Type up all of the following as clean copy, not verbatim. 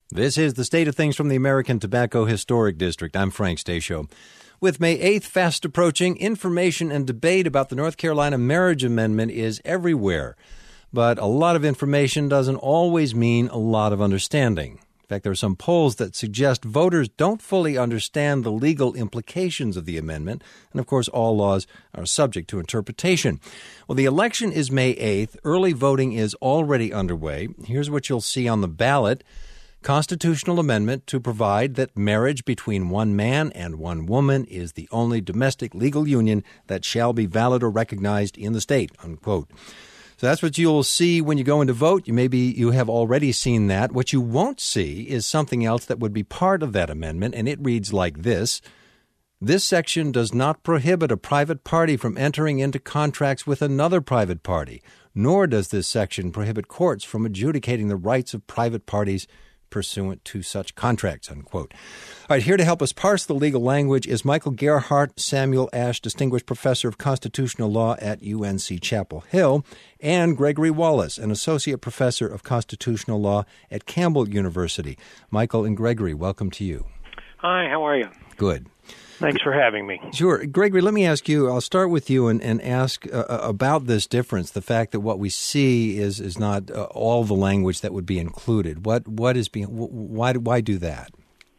This is the State of Things from the American Tobacco Historic District. I'm Frank Stasio. With May 8th fast approaching, information and debate about the North Carolina marriage amendment is everywhere. But a lot of information doesn't always mean a lot of understanding. In fact, there are some polls that suggest voters don't fully understand the legal implications of the amendment. And, of course, all laws are subject to interpretation. Well, the election is May 8th. Early voting is already underway. Here's what you'll see on the ballot. Constitutional amendment to provide that marriage between one man and one woman is the only domestic legal union that shall be valid or recognized in the state, unquote. So that's what you'll see when you go in to vote. You have already seen that. What you won't see is something else that would be part of that amendment, and it reads like this. This section does not prohibit a private party from entering into contracts with another private party, nor does this section prohibit courts from adjudicating the rights of private parties pursuant to such contracts, unquote. All right, here to help us parse the legal language is Michael Gerhardt, Samuel Ash Distinguished Professor of Constitutional Law at UNC Chapel Hill, and Gregory Wallace, an Associate Professor of Constitutional Law at Campbell University. Michael and Gregory, welcome to you. Hi, how are you? Good. Thanks for having me. Sure. Gregory, let me ask you, I'll start with you and ask about this difference, the fact that what we see is not all the language that would be included. What is being, why do that?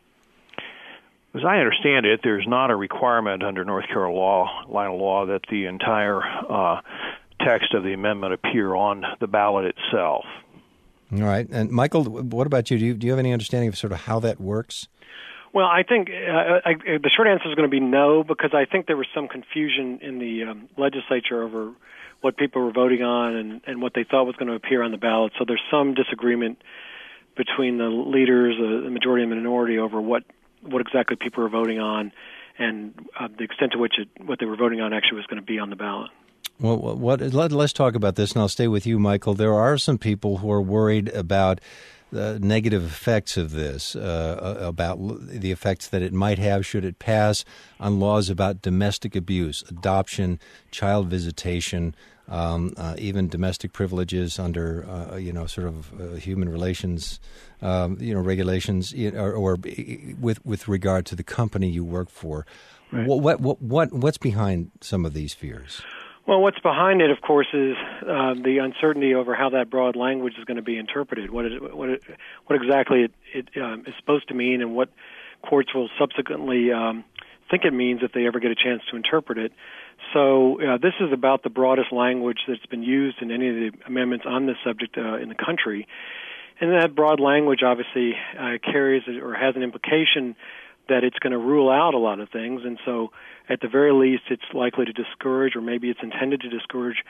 As I understand it, there's not a requirement under North Carolina law that the entire text of the amendment appear on the ballot itself. All right. And Michael, what about you? Do you have any understanding of sort of how that works? Well, I think the short answer is going to be no, because I think there was some confusion in the legislature over what people were voting on and what they thought was going to appear on the ballot. So there's some disagreement between the leaders, the majority and minority, over what exactly people were voting on and the extent to which what they were voting on actually was going to be on the ballot. Well, let's talk about this, and I'll stay with you, Michael. There are some people who are worried about the negative effects of this, about the effects that it might have should it pass on laws about domestic abuse, adoption, child visitation, even domestic privileges under, sort of human relations, regulations, or with regard to the company you work for. Right. What's behind some of these fears? Well, what's behind it, of course, is the uncertainty over how that broad language is going to be interpreted. What exactly it is supposed to mean, and what courts will subsequently think it means if they ever get a chance to interpret it. So this is about the broadest language that's been used in any of the amendments on this subject in the country. And that broad language obviously carries or has an implication that it's going to rule out a lot of things, and so at the very least it's likely to discourage, or maybe it's intended to discourage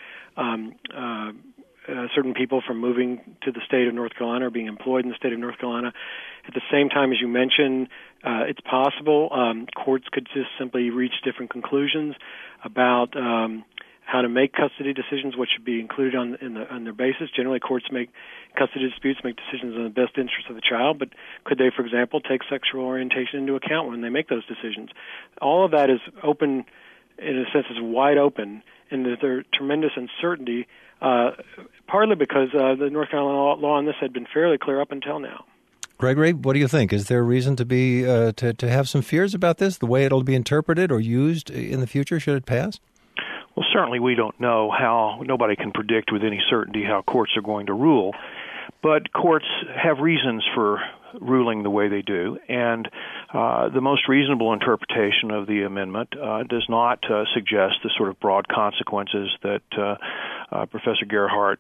certain people from moving to the state of North Carolina or being employed in the state of North Carolina. At the same time, as you mentioned, it's possible courts could just simply reach different conclusions about how to make custody decisions, what should be included on their basis. Generally, courts make custody disputes, make decisions in the best interest of the child, but could they, for example, take sexual orientation into account when they make those decisions? All of that is open, in a sense, is wide open, and there's tremendous uncertainty, partly because the North Carolina law on this had been fairly clear up until now. Gregory, what do you think? Is there a reason to be to have some fears about this, the way it'll be interpreted or used in the future should it pass? Well, certainly we don't know how, nobody can predict with any certainty how courts are going to rule, but courts have reasons for ruling the way they do, and the most reasonable interpretation of the amendment does not suggest the sort of broad consequences that Professor Gerhardt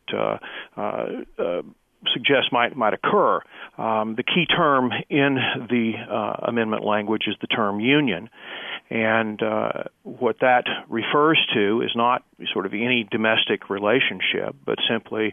suggests might occur. The key term in the amendment language is the term union. And what that refers to is not sort of any domestic relationship, but simply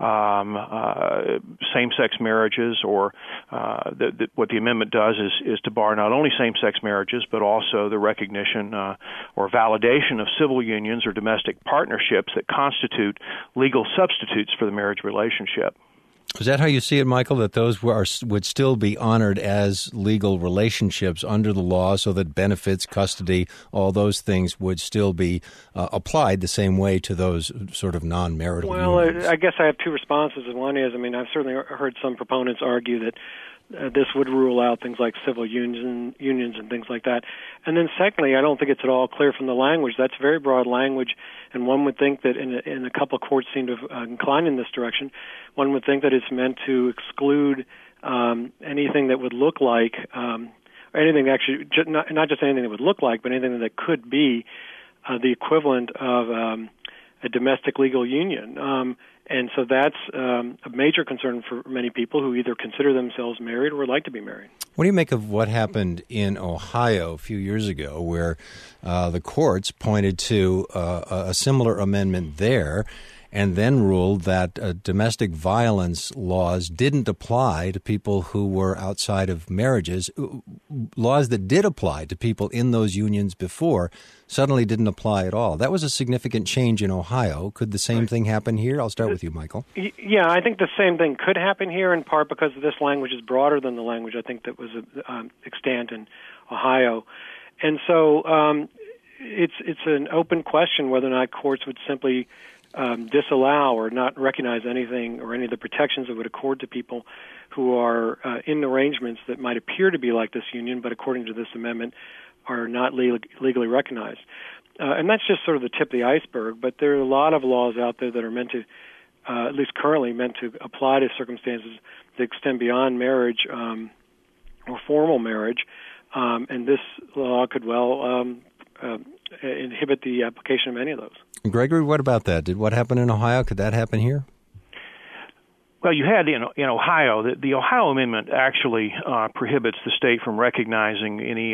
same-sex marriages, or what the amendment does is to bar not only same-sex marriages, but also the recognition or validation of civil unions or domestic partnerships that constitute legal substitutes for the marriage relationship. Is that how you see it, Michael, that those would still be honored as legal relationships under the law, so that benefits, custody, all those things would still be applied the same way to those sort of non-marital unions? I guess I have two responses. One is, I've certainly heard some proponents argue that this would rule out things like civil unions and things like that. And then secondly, I don't think it's at all clear from the language. That's very broad language, and one would think that in a couple of courts seem to incline in this direction. One would think that it's meant to exclude anything that would look like, or anything actually, not just anything that would look like, but anything that could be the equivalent of a domestic legal union. And so that's a major concern for many people who either consider themselves married or would like to be married. What do you make of what happened in Ohio a few years ago, where the courts pointed to a similar amendment there and then ruled that domestic violence laws didn't apply to people who were outside of marriages? Laws that did apply to people in those unions before suddenly didn't apply at all. That was a significant change in Ohio. Could the same thing happen here? I'll start with you, Michael. Yeah, I think the same thing could happen here, in part because this language is broader than the language I think that was extant in Ohio. And so it's an open question whether or not courts would simply disallow or not recognize anything or any of the protections that would accord to people who are in arrangements that might appear to be like this union, but according to this amendment are not legally recognized. And that's just sort of the tip of the iceberg, but there are a lot of laws out there that are meant to, at least currently, meant to apply to circumstances that extend beyond marriage or formal marriage, and this law could well inhibit the application of any of those. Gregory, what about that? Did what happened in Ohio, could that happen here? Well, you had in Ohio, the Ohio Amendment actually prohibits the state from recognizing any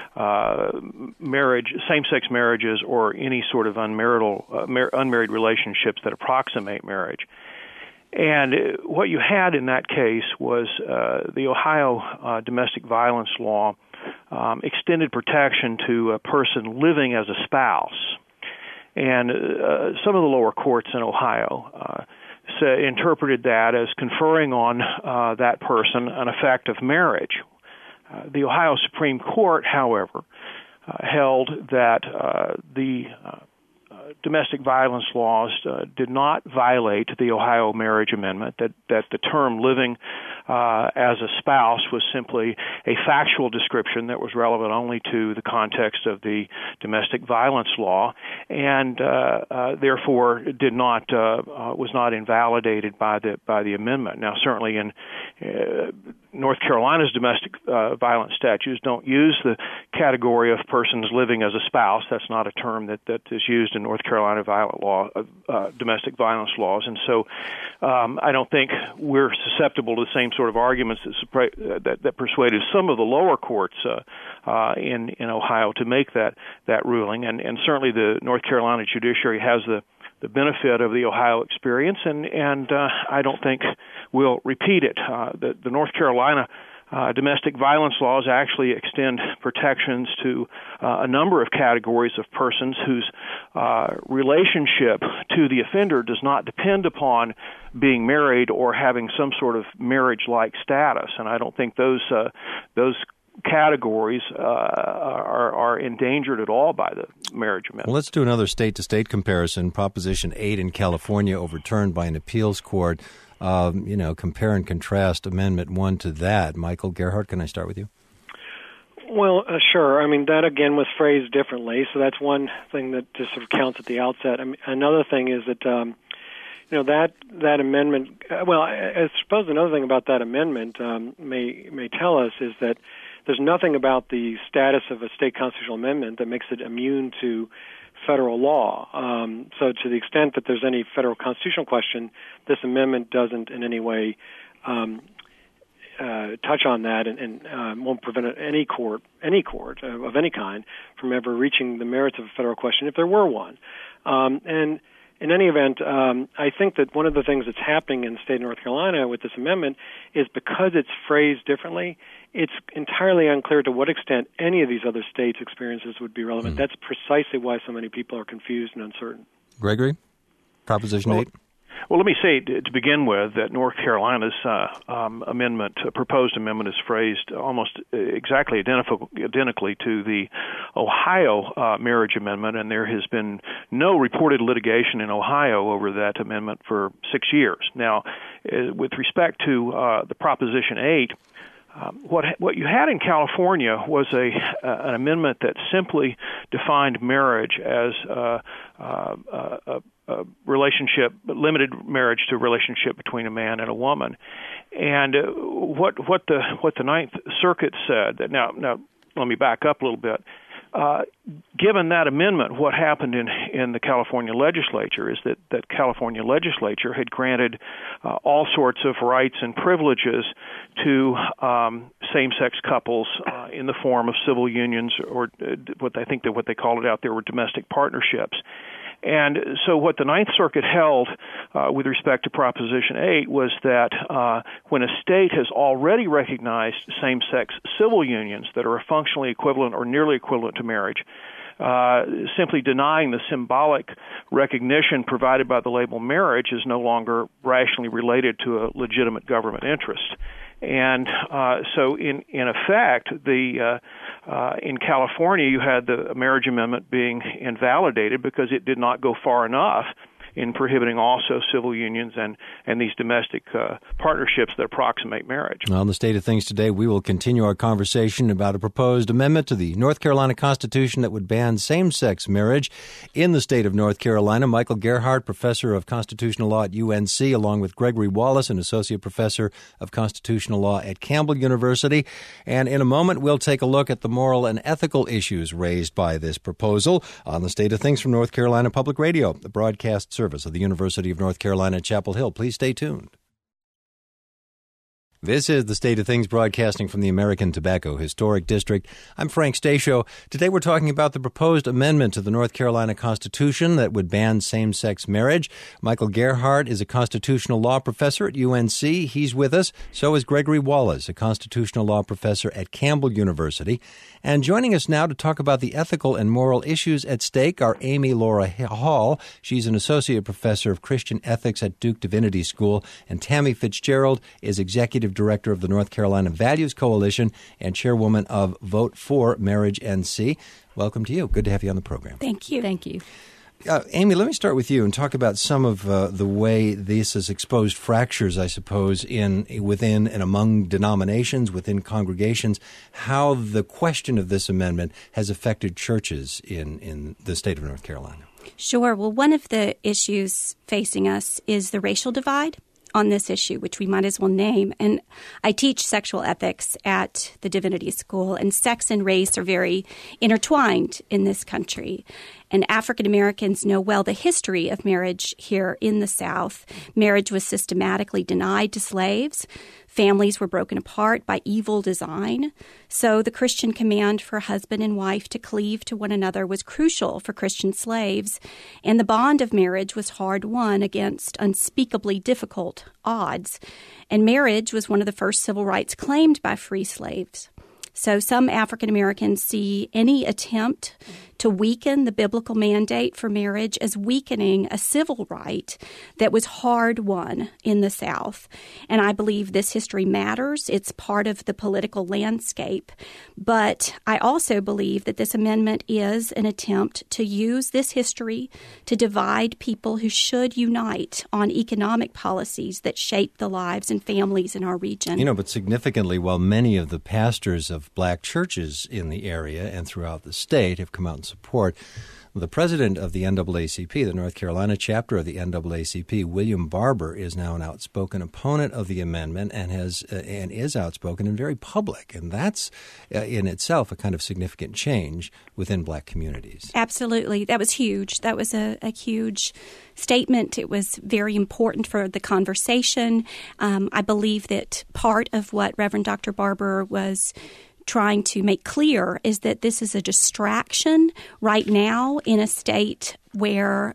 marriage, same-sex marriages, or any sort of unmarried relationships that approximate marriage. And what you had in that case was the Ohio domestic violence law extended protection to a person living as a spouse. And some of the lower courts in Ohio interpreted that as conferring on that person an effect of marriage. The Ohio Supreme Court, however, held that the domestic violence laws did not violate the Ohio Marriage Amendment, that the term living as a spouse was simply a factual description that was relevant only to the context of the domestic violence law, and therefore was not invalidated by the amendment. Now, certainly in North Carolina's domestic violence statutes don't use the category of persons living as a spouse. That's not a term that is used in North Carolina domestic violence laws, and so I don't think we're susceptible to the same sort of arguments that persuaded some of the lower courts in Ohio to make that ruling, and certainly the North Carolina judiciary has the benefit of the Ohio experience, and I don't think we'll repeat it. The North Carolina domestic violence laws actually extend protections to a number of categories of persons whose relationship to the offender does not depend upon being married or having some sort of marriage-like status, and I don't think those categories are endangered at all by the marriage amendment. Well, let's do another state-to-state comparison. Proposition 8 in California overturned by an appeals court. Compare and contrast Amendment 1 to that. Michael Gerhardt, can I start with you? Well, sure. I mean, that again was phrased differently, so that's one thing that just sort of counts at the outset. I mean, another thing is that that amendment. Well, I suppose another thing about that amendment may tell us is that there's nothing about the status of a state constitutional amendment that makes it immune to federal law. So to the extent that there's any federal constitutional question, this amendment doesn't in any way touch on that and won't prevent any court of any kind from ever reaching the merits of a federal question if there were one. And in any event, I think that one of the things that's happening in the state of North Carolina with this amendment is because it's phrased differently, it's entirely unclear to what extent any of these other states' experiences would be relevant. That's precisely why so many people are confused and uncertain. Gregory, Proposition 8? Well, let me say to begin with that North Carolina's proposed amendment is phrased almost exactly identically to the Ohio marriage amendment, and there has been no reported litigation in Ohio over that amendment for 6 years. Now, with respect to the Proposition 8, what you had in California was an amendment that simply defined marriage as a relationship, limited marriage to a relationship between a man and a woman. And what the Ninth Circuit said, that now let me back up a little bit. Given that amendment, what happened in the California legislature is that California legislature had granted all sorts of rights and privileges to same-sex couples in the form of civil unions, or what they called it out there were domestic partnerships. And so what the Ninth Circuit held with respect to Proposition 8 was that when a state has already recognized same-sex civil unions that are functionally equivalent or nearly equivalent to marriage, simply denying the symbolic recognition provided by the label marriage is no longer rationally related to a legitimate government interest. And so in effect, in California, you had the marriage amendment being invalidated because it did not go far enough in prohibiting also civil unions and these domestic partnerships that approximate marriage. Well, in the state of things today, we will continue our conversation about a proposed amendment to the North Carolina Constitution that would ban same-sex marriage in the state of North Carolina. Michael Gerhardt, professor of constitutional law at UNC, along with Gregory Wallace, an associate professor of constitutional law at Campbell University. And in a moment, we'll take a look at the moral and ethical issues raised by this proposal on the State of Things from North Carolina Public Radio, the broadcast service of the University of North Carolina at Chapel Hill. Please stay tuned. This is the State of Things broadcasting from the American Tobacco Historic District. I'm Frank Stasio. Today we're talking about the proposed amendment to the North Carolina Constitution that would ban same-sex marriage. Michael Gerhardt is a constitutional law professor at UNC. He's with us. So is Gregory Wallace, a constitutional law professor at Campbell University. And joining us now to talk about the ethical and moral issues at stake are Amy Laura Hall. She's an associate professor of Christian ethics at Duke Divinity School. And Tammy Fitzgerald is executive director of the North Carolina Values Coalition and chairwoman of Vote for Marriage NC. Welcome to you. Good to have you on the program. Thank you. Thank you. Amy, let me start with you and talk about some of the way this has exposed fractures, I suppose, within and among denominations, within congregations, how the question of this amendment has affected churches in the state of North Carolina. Sure. Well, one of the issues facing us is the racial divide on this issue, which we might as well name. And I teach sexual ethics at the Divinity School, and sex and race are very intertwined in this country. And African Americans know well the history of marriage here in the South. Marriage was systematically denied to slaves. Families were broken apart by evil design. So the Christian command for husband and wife to cleave to one another was crucial for Christian slaves. And the bond of marriage was hard won against unspeakably difficult odds. And marriage was one of the first civil rights claimed by free slaves. So some African Americans see any attempt to weaken the biblical mandate for marriage as weakening a civil right that was hard won in the South. And I believe this history matters. It's part of the political landscape. But I also believe that this amendment is an attempt to use this history to divide people who should unite on economic policies that shape the lives and families in our region. But significantly, while many of the pastors of black churches in the area and throughout the state have come out and support, the president of the NAACP, the North Carolina chapter of the NAACP, William Barber, is now an outspoken opponent of the amendment and is outspoken and very public. And that's in itself a kind of significant change within black communities. Absolutely. That was huge. That was a huge statement. It was very important for the conversation. I believe that part of what Reverend Dr. Barber was trying to make clear is that this is a distraction right now in a state where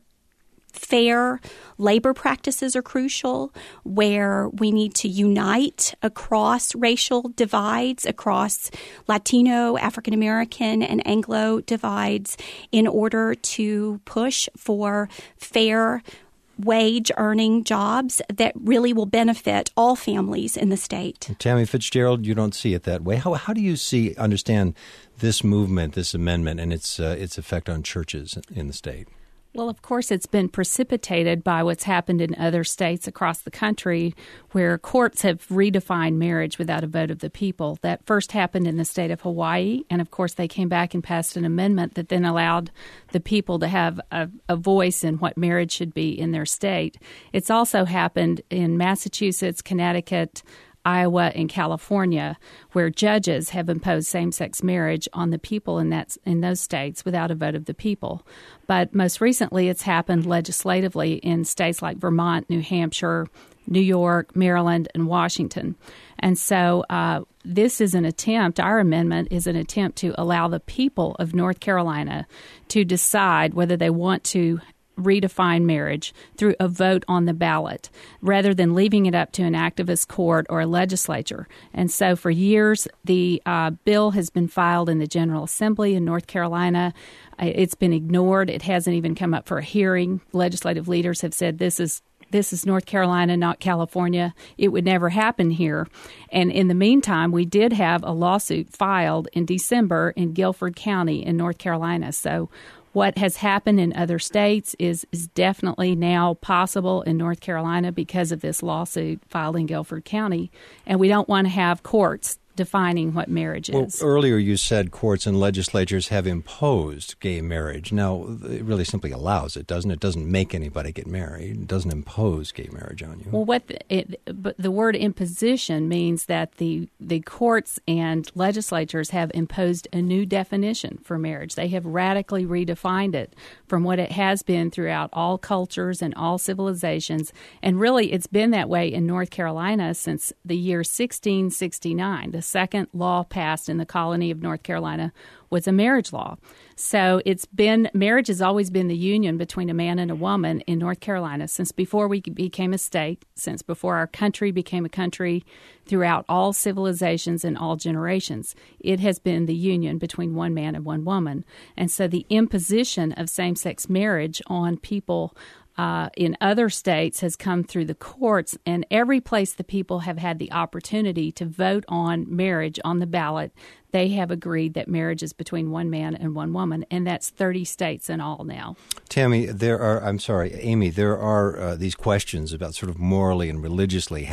fair labor practices are crucial, where we need to unite across racial divides, across Latino, African American, and Anglo divides in order to push for fair wage-earning jobs that really will benefit all families in the state. Tammy Fitzgerald, you don't see it that way. How do you understand this movement, this amendment, and its effect on churches in the state? Well, of course, it's been precipitated by what's happened in other states across the country where courts have redefined marriage without a vote of the people. That first happened in the state of Hawaii, and of course they came back and passed an amendment that then allowed the people to have a voice in what marriage should be in their state. It's also happened in Massachusetts, Connecticut, Iowa, and California, where judges have imposed same-sex marriage on the people in those states without a vote of the people. But most recently, it's happened legislatively in states like Vermont, New Hampshire, New York, Maryland, and Washington. And so this is an attempt, our amendment is an attempt to allow the people of North Carolina to decide whether they want to redefine marriage through a vote on the ballot rather than leaving it up to an activist court or a legislature. And so for years, the bill has been filed in the General Assembly in North Carolina. It's been ignored. It hasn't even come up for a hearing. Legislative leaders have said this is North Carolina, not California. It would never happen here. And in the meantime, we did have a lawsuit filed in December in Guilford County in North Carolina. So what has happened in other states is definitely now possible in North Carolina because of this lawsuit filed in Guilford County. And we don't want to have courts defining what marriage is. Well, earlier you said courts and legislatures have imposed gay marriage. Now, it really simply allows it, doesn't it? It doesn't make anybody get married. It doesn't impose gay marriage on you. Well, but the word imposition means that the courts and legislatures have imposed a new definition for marriage. They have radically redefined it from what it has been throughout all cultures and all civilizations. And really, it's been that way in North Carolina since the year 1669. The second law passed in the colony of North Carolina was a marriage law. So marriage has always been the union between a man and a woman in North Carolina since before we became a state, since before our country became a country, throughout all civilizations and all generations. It has been the union between one man and one woman. And so the imposition of same-sex marriage on people in other states has come through the courts, and every place the people have had the opportunity to vote on marriage on the ballot, they have agreed that marriage is between one man and one woman, and that's 30 states in all now. Amy, there are these questions about sort of morally and religiously,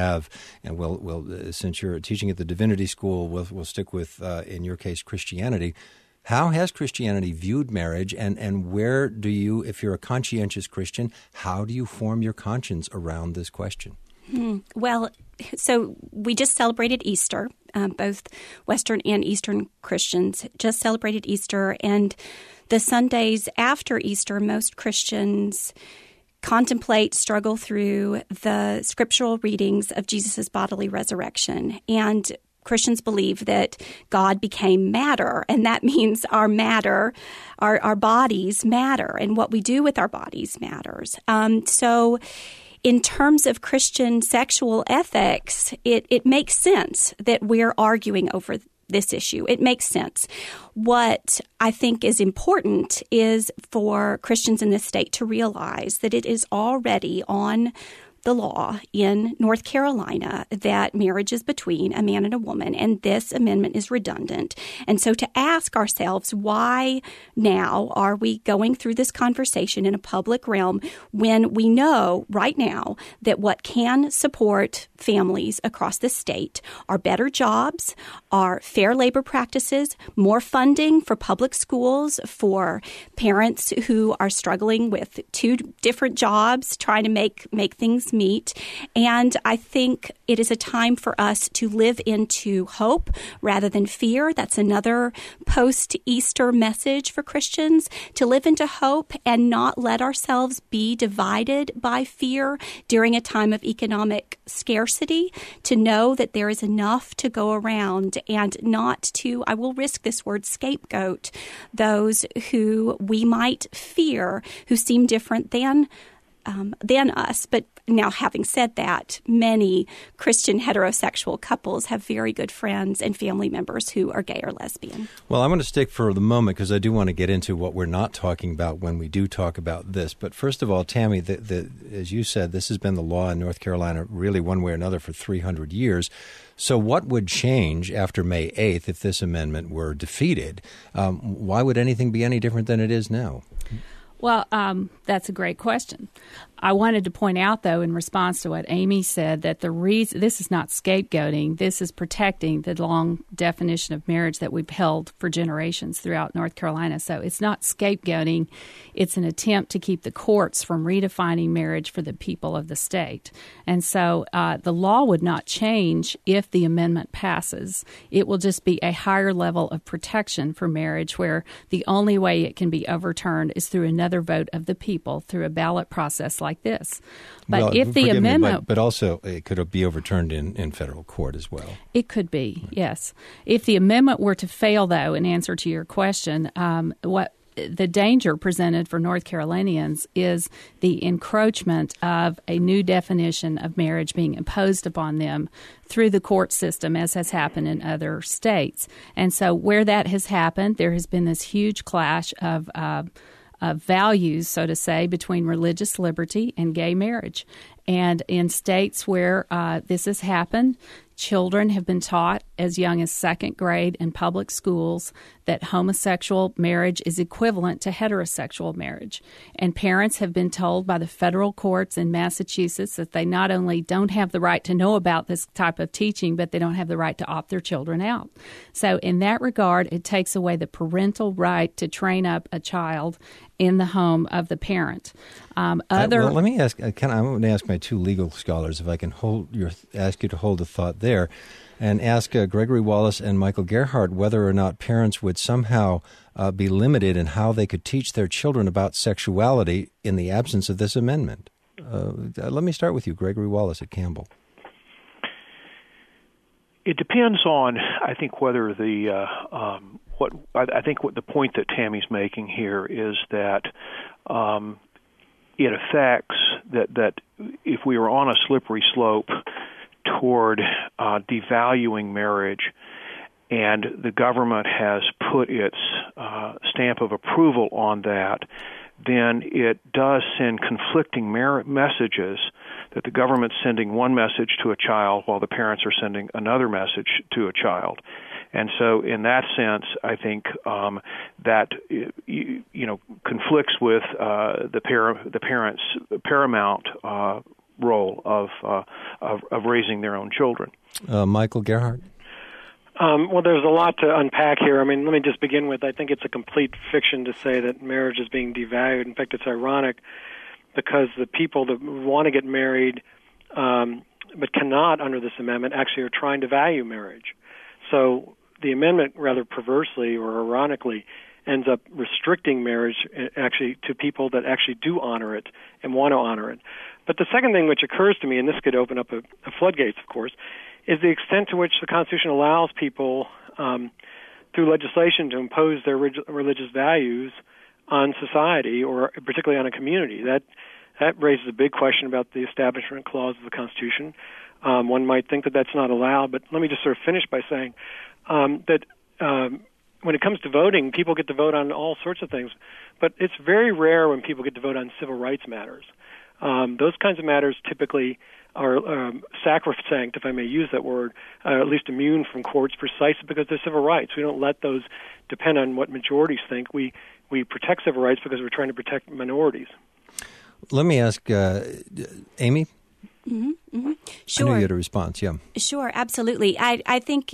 since you're teaching at the Divinity School, we'll stick with, in your case, Christianity. How has Christianity viewed marriage, and where do you, if you're a conscientious Christian, how do you form your conscience around this question? Well, so we just celebrated Easter. Both Western and Eastern Christians just celebrated Easter, and the Sundays after Easter, most Christians contemplate, struggle through the scriptural readings of Jesus' bodily resurrection. And Christians believe that God became matter, and that means our bodies matter, and what we do with our bodies matters. So in terms of Christian sexual ethics, it makes sense that we're arguing over this issue. It makes sense. What I think is important is for Christians in this state to realize that it is already on the law in North Carolina that marriage is between a man and a woman, and this amendment is redundant. And so to ask ourselves, why now are we going through this conversation in a public realm when we know right now that what can support families across the state are better jobs, are fair labor practices, more funding for public schools for parents who are struggling with two different jobs, trying to make things meet. And I think it is a time for us to live into hope rather than fear. That's another post-Easter message for Christians, to live into hope and not let ourselves be divided by fear during a time of economic scarcity, to know that there is enough to go around, and not to, I will risk this word, scapegoat those who we might fear, who seem different than us. But now, having said that, many Christian heterosexual couples have very good friends and family members who are gay or lesbian. Well, I'm going to stick for the moment because I do want to get into what we're not talking about when we do talk about this. But first of all, Tammy, as you said, this has been the law in North Carolina really one way or another for 300 years. So what would change after May 8th if this amendment were defeated? Why would anything be any different than it is now? Well, that's a great question. I wanted to point out, though, in response to what Amy said, that the reason this is not scapegoating, this is protecting the long definition of marriage that we've held for generations throughout North Carolina. So it's not scapegoating. It's an attempt to keep the courts from redefining marriage for the people of the state. And so the law would not change if the amendment passes. It will just be a higher level of protection for marriage, where the only way it can be overturned is through another vote of the people, through a ballot process like this. But if the amendment... But also it could be overturned in federal court as well. It could be, yes. If the amendment were to fail, though, in answer to your question, what the danger presented for North Carolinians is the encroachment of a new definition of marriage being imposed upon them through the court system, as has happened in other states. And so where that has happened, there has been this huge clash of values, so to say, between religious liberty and gay marriage. And in states where this has happened, children have been taught as young as second grade in public schools that homosexual marriage is equivalent to heterosexual marriage. And parents have been told by the federal courts in Massachusetts that they not only don't have the right to know about this type of teaching, but they don't have the right to opt their children out. So in that regard, it takes away the parental right to train up a child in the home of the parent. Let me ask. I'm going to ask my two legal scholars if I can ask you to hold a thought there, and ask Gregory Wallace and Michael Gerhardt whether or not parents would somehow be limited in how they could teach their children about sexuality in the absence of this amendment. Let me start with you, Gregory Wallace at Campbell. It depends on, I think, whether what the point that Tammy's making here is that it affects that if we are on a slippery slope toward devaluing marriage, and the government has put its stamp of approval on that, then it does send conflicting messages, that the government's sending one message to a child while the parents are sending another message to a child. And so in that sense, I think that conflicts with the parents' paramount role of raising their own children. Michael Gerhardt? Well, there's a lot to unpack here. I mean, let me just begin with, I think it's a complete fiction to say that marriage is being devalued. In fact, it's ironic because the people that want to get married but cannot under this amendment actually are trying to value marriage. So the amendment, rather perversely or ironically, ends up restricting marriage actually to people that actually do honor it and want to honor it. But the second thing which occurs to me, and this could open up a floodgates, of course, is the extent to which the Constitution allows people through legislation to impose their religious values on society, or particularly on a community. That raises a big question about the Establishment Clause of the Constitution. One might think that that's not allowed, but let me just sort of finish by saying that when it comes to voting, people get to vote on all sorts of things, but it's very rare when people get to vote on civil rights matters. Those kinds of matters typically are sacrosanct, if I may use that word, at least immune from courts precisely because they're civil rights. We don't let those depend on what majorities think. We protect civil rights because we're trying to protect minorities. Let me ask Amy. Mm-hmm, mm-hmm. Sure. I knew you had a response, yeah. Sure, absolutely. I think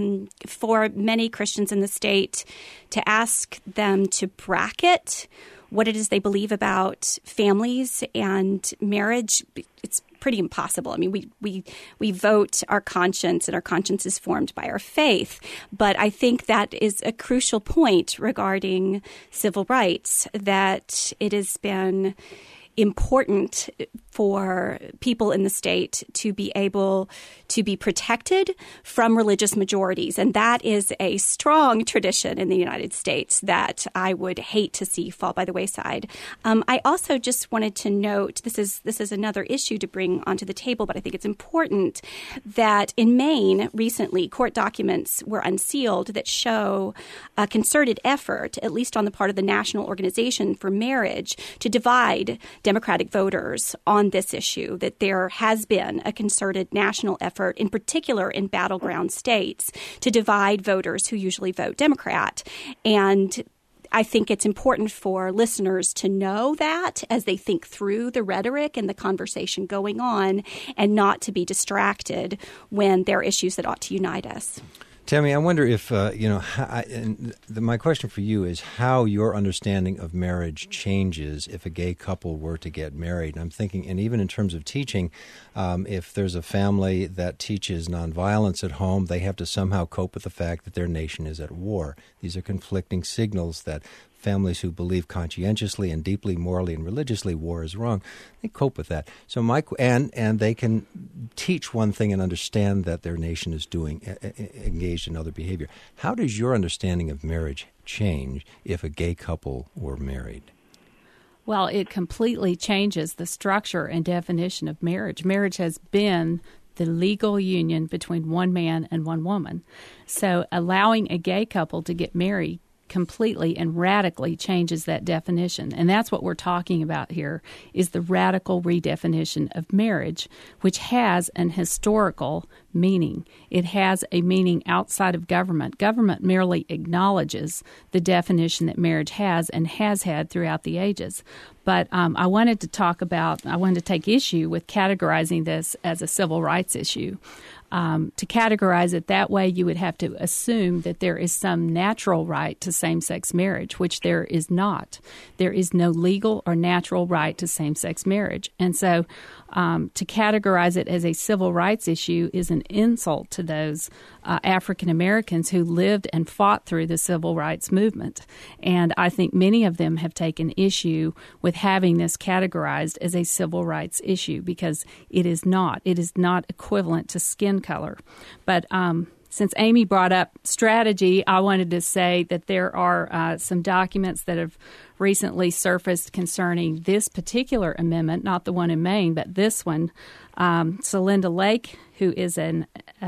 for many Christians in the state, to ask them to bracket what it is they believe about families and marriage, it's pretty impossible. I mean, we vote our conscience, and our conscience is formed by our faith. But I think that is a crucial point regarding civil rights, that it has been important for people in the state to be able to be protected from religious majorities. And that is a strong tradition in the United States that I would hate to see fall by the wayside. I also just wanted to note, this is another issue to bring onto the table, but I think it's important, that in Maine recently, court documents were unsealed that show a concerted effort, at least on the part of the National Organization for Marriage, to divide Democratic voters on this issue, that there has been a concerted national effort, in particular in battleground states, to divide voters who usually vote Democrat. And I think it's important for listeners to know that as they think through the rhetoric and the conversation going on, and not to be distracted when there are issues that ought to unite us. Tammy, I wonder if, my question for you is how your understanding of marriage changes if a gay couple were to get married. And I'm thinking, and even in terms of teaching, if there's a family that teaches nonviolence at home, they have to somehow cope with the fact that their nation is at war. These are conflicting signals that families who believe conscientiously and deeply morally and religiously war is wrong, they cope with that. So and they can teach one thing and understand that their nation is engaged in other behavior. How does your understanding of marriage change if a gay couple were married? Well, it completely changes the structure and definition of marriage. Marriage has been the legal union between one man and one woman. So allowing a gay couple to get married completely and radically changes that definition. And that's what we're talking about here, is the radical redefinition of marriage, which has an historical meaning. It has a meaning outside of government. Government merely acknowledges the definition that marriage has and has had throughout the ages. But I wanted to take issue with categorizing this as a civil rights issue. To categorize it that way, you would have to assume that there is some natural right to same-sex marriage, which there is not. There is no legal or natural right to same-sex marriage. And so to categorize it as a civil rights issue is an insult to those African Americans who lived and fought through the civil rights movement. And I think many of them have taken issue with having this categorized as a civil rights issue, because it is not. It is not equivalent to skin color. But since Amy brought up strategy, I wanted to say that there are some documents that have recently surfaced concerning this particular amendment, not the one in Maine, but this one. Celinda Lake, who is a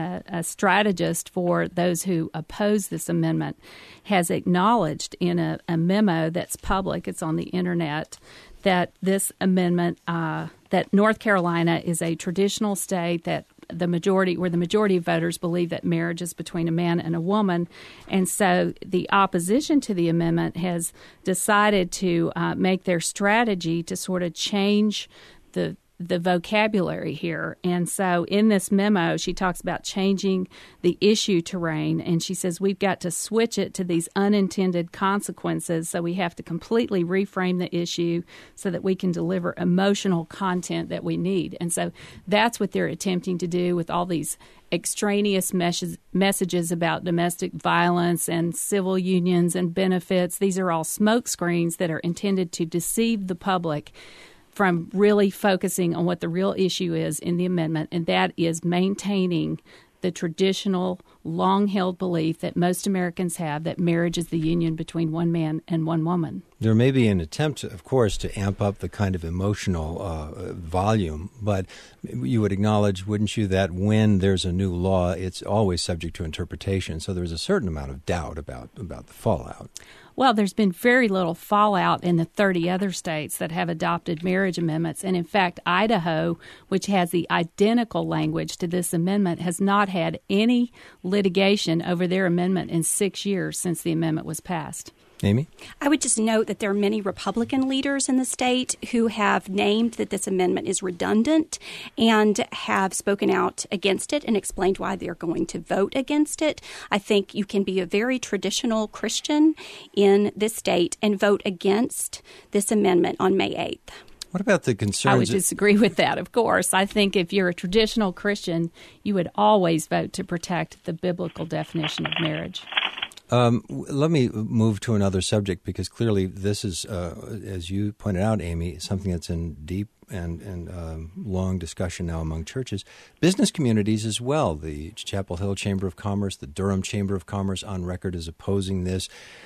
strategist for those who oppose this amendment, has acknowledged in a memo that's public, it's on the internet, that this amendment, that North Carolina is a traditional state where the majority of voters believe that marriage is between a man and a woman. And so the opposition to the amendment has decided to make their strategy to sort of change the vocabulary here. And so in this memo, she talks about changing the issue terrain, and she says we've got to switch it to these unintended consequences. So we have to completely reframe the issue so that we can deliver emotional content that we need. And so that's what they're attempting to do with all these extraneous messages about domestic violence and civil unions and benefits. These are all smokescreens that are intended to deceive the public from really focusing on what the real issue is in the amendment, and that is maintaining the traditional, long-held belief that most Americans have, that marriage is the union between one man and one woman. There may be an attempt, of course, to amp up the kind of emotional volume, but you would acknowledge, wouldn't you, that when there's a new law, it's always subject to interpretation. So there's a certain amount of doubt about the fallout. Well, there's been very little fallout in the 30 other states that have adopted marriage amendments. And in fact, Idaho, which has the identical language to this amendment, has not had any litigation over their amendment in 6 years since the amendment was passed. Amy? I would just note that there are many Republican leaders in the state who have named that this amendment is redundant and have spoken out against it and explained why they're going to vote against it. I think you can be a very traditional Christian in this state and vote against this amendment on May 8th. What about the concerns? I would disagree with that, of course. I think if you're a traditional Christian, you would always vote to protect the biblical definition of marriage. Let me move to another subject, because clearly this is, as you pointed out, Amy, something that's in deep and long discussion now among churches. Business communities as well. The Chapel Hill Chamber of Commerce, the Durham Chamber of Commerce on record is opposing this.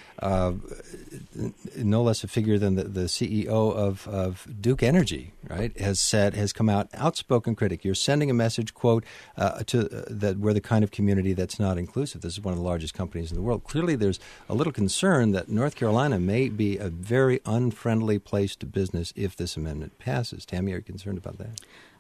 No less a figure than the CEO of Duke Energy, right, has come out, outspoken critic. You're sending a message, quote, that we're the kind of community that's not inclusive. This is one of the largest companies in the world. Clearly, there's a little concern that North Carolina may be a very unfriendly place to business if this amendment passes. Tammy, are you concerned about that?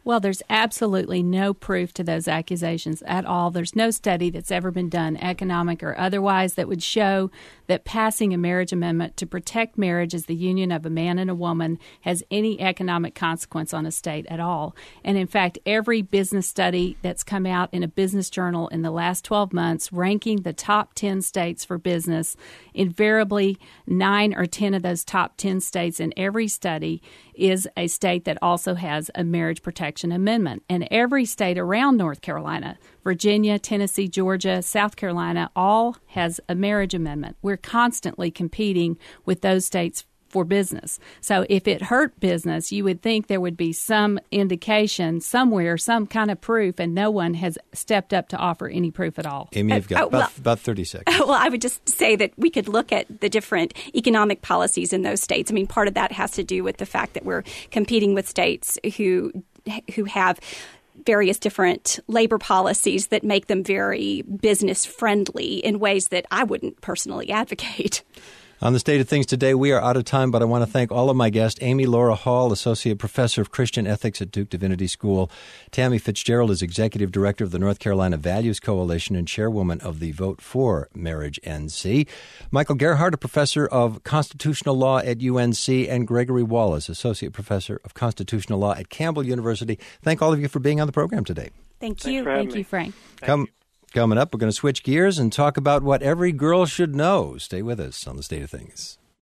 Well, there's absolutely no proof to those accusations at all. There's no study that's ever been done, economic or otherwise, that would show that passing a marriage amendment to protect marriage as the union of a man and a woman has any economic consequence on a state at all. And in fact, every business study that's come out in a business journal in the last 12 months ranking the top 10 states for business, invariably 9 or 10 of those top 10 states in every study is a state that also has a marriage protection amendment. And every state around North Carolina, Virginia, Tennessee, Georgia, South Carolina, all has a marriage amendment. We're constantly competing with those states for business. So if it hurt business, you would think there would be some indication somewhere, some kind of proof, and no one has stepped up to offer any proof at all. Amy, you've got about 30 seconds. Well, I would just say that we could look at the different economic policies in those states. I mean, part of that has to do with the fact that we're competing with states who have various different labor policies that make them very business friendly in ways that I wouldn't personally advocate. On the State of Things today, we are out of time, but I want to thank all of my guests. Amy Laura Hall, Associate Professor of Christian Ethics at Duke Divinity School. Tammy Fitzgerald is Executive Director of the North Carolina Values Coalition and Chairwoman of the Vote for Marriage NC. Michael Gerhardt, a Professor of Constitutional Law at UNC, and Gregory Wallace, Associate Professor of Constitutional Law at Campbell University. Thank all of you for being on the program today. Thank you. Thank you, Frank. Coming up, we're going to switch gears and talk about what every girl should know. Stay with us on The State of Things.